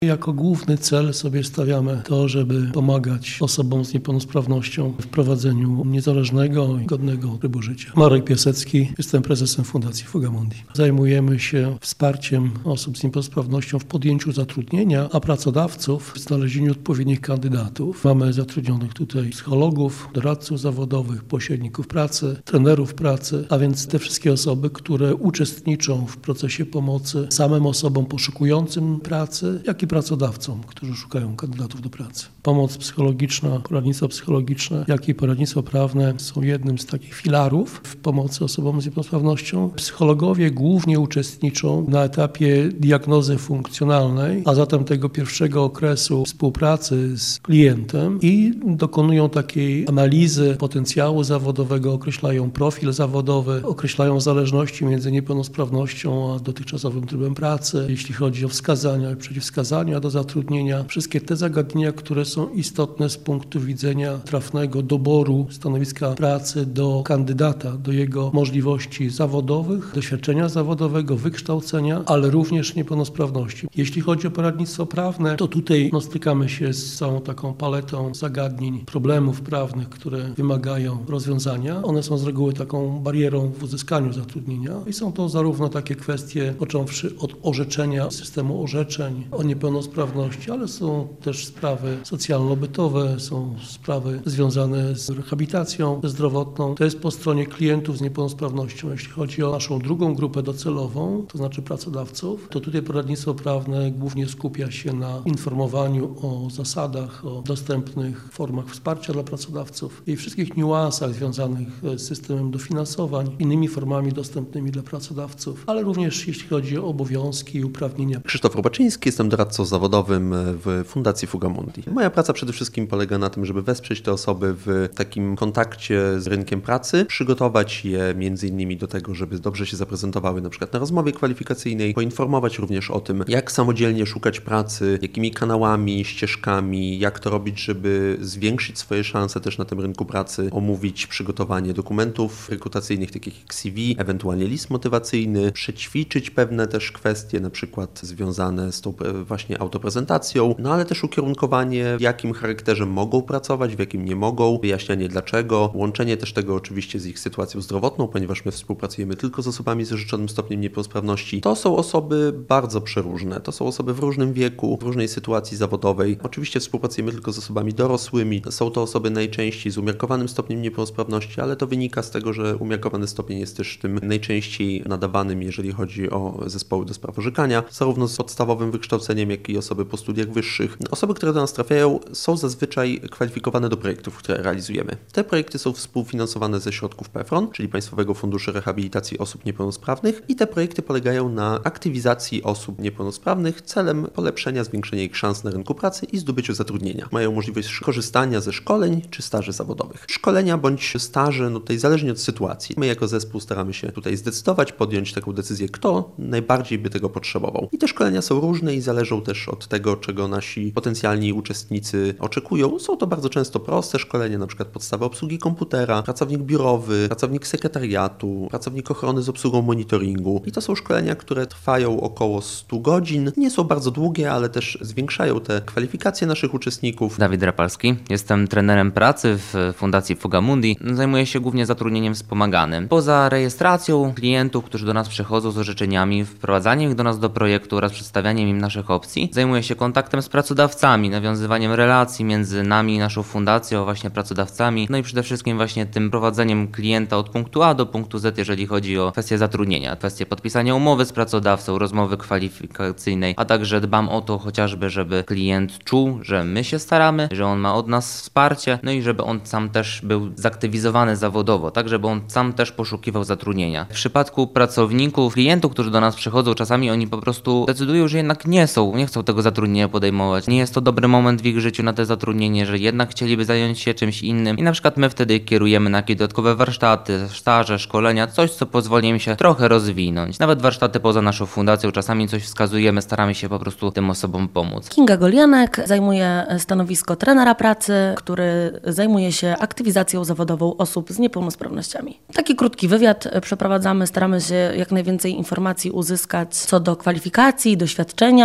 Jako główny cel sobie stawiamy to, żeby pomagać osobom z niepełnosprawnością w prowadzeniu niezależnego i godnego trybu życia. Marek Piasecki, jestem prezesem Fundacji Fugamundi. Zajmujemy się wsparciem osób z niepełnosprawnością w podjęciu zatrudnienia, a pracodawców w znalezieniu odpowiednich kandydatów. Mamy zatrudnionych tutaj psychologów, doradców zawodowych, pośredników pracy, trenerów pracy, a więc te wszystkie osoby, które uczestniczą w procesie pomocy samym osobom poszukującym pracy, jak i pracodawcom, którzy szukają kandydatów do pracy. Pomoc psychologiczna, poradnictwo psychologiczne, jak i poradnictwo prawne są jednym z takich filarów w pomocy osobom z niepełnosprawnością. Psychologowie głównie uczestniczą na etapie diagnozy funkcjonalnej, a zatem tego pierwszego okresu współpracy z klientem i dokonują takiej analizy potencjału zawodowego, określają profil zawodowy, określają zależności między niepełnosprawnością a dotychczasowym trybem pracy, jeśli chodzi o wskazania i przeciwwskazania do zatrudnienia. Wszystkie te zagadnienia, które są istotne z punktu widzenia trafnego doboru stanowiska pracy do kandydata, do jego możliwości zawodowych, doświadczenia zawodowego, wykształcenia, ale również niepełnosprawności. Jeśli chodzi o poradnictwo prawne, to tutaj stykamy się z całą taką paletą zagadnień, problemów prawnych, które wymagają rozwiązania. One są z reguły taką barierą w uzyskaniu zatrudnienia i są to zarówno takie kwestie, począwszy od orzeczenia, systemu orzeczeń o niepełnosprawności, ale są też sprawy socjalno-bytowe, są sprawy związane z rehabilitacją zdrowotną. To jest po stronie klientów z niepełnosprawnością. Jeśli chodzi o naszą drugą grupę docelową, to znaczy pracodawców, to tutaj poradnictwo prawne głównie skupia się na informowaniu o zasadach, o dostępnych formach wsparcia dla pracodawców i wszystkich niuansach związanych z systemem dofinansowań, innymi formami dostępnymi dla pracodawców, ale również jeśli chodzi o obowiązki i uprawnienia. Krzysztof Robaczyński, jestem doradcą zawodowym w Fundacji Fugamundi. Moja praca przede wszystkim polega na tym, żeby wesprzeć te osoby w takim kontakcie z rynkiem pracy, przygotować je między innymi do tego, żeby dobrze się zaprezentowały na przykład na rozmowie kwalifikacyjnej, poinformować również o tym, jak samodzielnie szukać pracy, jakimi kanałami, ścieżkami, jak to robić, żeby zwiększyć swoje szanse też na tym rynku pracy, omówić przygotowanie dokumentów rekrutacyjnych, takich jak CV, ewentualnie list motywacyjny, przećwiczyć pewne też kwestie, na przykład związane z tą właśnie autoprezentacją, no ale też ukierunkowanie, w jakim charakterze mogą pracować, w jakim nie mogą, wyjaśnianie dlaczego, łączenie też tego oczywiście z ich sytuacją zdrowotną, ponieważ my współpracujemy tylko z osobami z orzeczonym stopniem niepełnosprawności. To są osoby bardzo przeróżne, to są osoby w różnym wieku, w różnej sytuacji zawodowej. Oczywiście współpracujemy tylko z osobami dorosłymi, są to osoby najczęściej z umiarkowanym stopniem niepełnosprawności, ale to wynika z tego, że umiarkowany stopień jest też tym najczęściej nadawanym, jeżeli chodzi o zespoły do spraw orzekania, zarówno z podstawowym wykształceniem, jak i osoby po studiach wyższych. Osoby, które do nas trafiają, są zazwyczaj kwalifikowane do projektów, które realizujemy. Te projekty są współfinansowane ze środków PFRON, czyli Państwowego Funduszu Rehabilitacji Osób Niepełnosprawnych, i te projekty polegają na aktywizacji osób niepełnosprawnych celem polepszenia, zwiększenia ich szans na rynku pracy i zdobyciu zatrudnienia. Mają możliwość korzystania ze szkoleń czy staży zawodowych. Szkolenia bądź staże, tutaj zależnie od sytuacji. My jako zespół staramy się tutaj zdecydować, podjąć taką decyzję, kto najbardziej by tego potrzebował. I te szkolenia są różne i zależą też od tego, czego nasi potencjalni uczestnicy oczekują. Są to bardzo często proste szkolenia, na przykład podstawy obsługi komputera, pracownik biurowy, pracownik sekretariatu, pracownik ochrony z obsługą monitoringu. I to są szkolenia, które trwają około 100 godzin. Nie są bardzo długie, ale też zwiększają te kwalifikacje naszych uczestników. Dawid Rapalski, jestem trenerem pracy w Fundacji Fugamundi. Zajmuję się głównie zatrudnieniem wspomaganym. Poza rejestracją klientów, którzy do nas przychodzą z orzeczeniami, wprowadzaniem ich do nas do projektu oraz przedstawianiem im naszych opcji, zajmuję się kontaktem z pracodawcami, nawiązywaniem relacji między nami i naszą fundacją, właśnie pracodawcami, no i przede wszystkim właśnie tym prowadzeniem klienta od punktu A do punktu Z, jeżeli chodzi o kwestię zatrudnienia, kwestię podpisania umowy z pracodawcą, rozmowy kwalifikacyjnej, a także dbam o to chociażby, żeby klient czuł, że my się staramy, że on ma od nas wsparcie, no i żeby on sam też był zaktywizowany zawodowo, tak żeby on sam też poszukiwał zatrudnienia. W przypadku pracowników, klientów, którzy do nas przychodzą, czasami oni po prostu decydują, że jednak nie chcą tego zatrudnienia podejmować. Nie jest to dobry moment w ich życiu na to zatrudnienie, że jednak chcieliby zająć się czymś innym i na przykład my wtedy kierujemy na jakieś dodatkowe warsztaty, staże, szkolenia, coś co pozwoli im się trochę rozwinąć. Nawet warsztaty poza naszą fundacją, czasami coś wskazujemy, staramy się po prostu tym osobom pomóc. Kinga Golianek zajmuje stanowisko trenera pracy, który zajmuje się aktywizacją zawodową osób z niepełnosprawnościami. Taki krótki wywiad przeprowadzamy, staramy się jak najwięcej informacji uzyskać co do kwalifikacji, doświadczenia do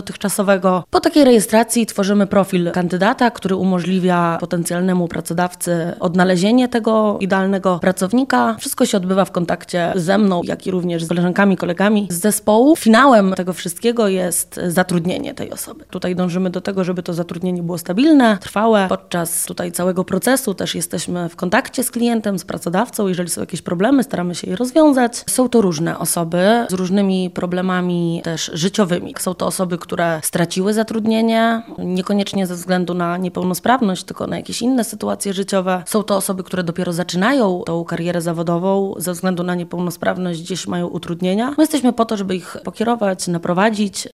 dotychczasowego. Po takiej rejestracji tworzymy profil kandydata, który umożliwia potencjalnemu pracodawcy odnalezienie tego idealnego pracownika. Wszystko się odbywa w kontakcie ze mną, jak i również z koleżankami, kolegami z zespołu. Finałem tego wszystkiego jest zatrudnienie tej osoby. Tutaj dążymy do tego, żeby to zatrudnienie było stabilne, trwałe. Podczas tutaj całego procesu też jesteśmy w kontakcie z klientem, z pracodawcą. Jeżeli są jakieś problemy, staramy się je rozwiązać. Są to różne osoby z różnymi problemami też życiowymi. Są to osoby, które straciły zatrudnienie, niekoniecznie ze względu na niepełnosprawność, tylko na jakieś inne sytuacje życiowe. Są to osoby, które dopiero zaczynają tą karierę zawodową, ze względu na niepełnosprawność gdzieś mają utrudnienia. My jesteśmy po to, żeby ich pokierować, naprowadzić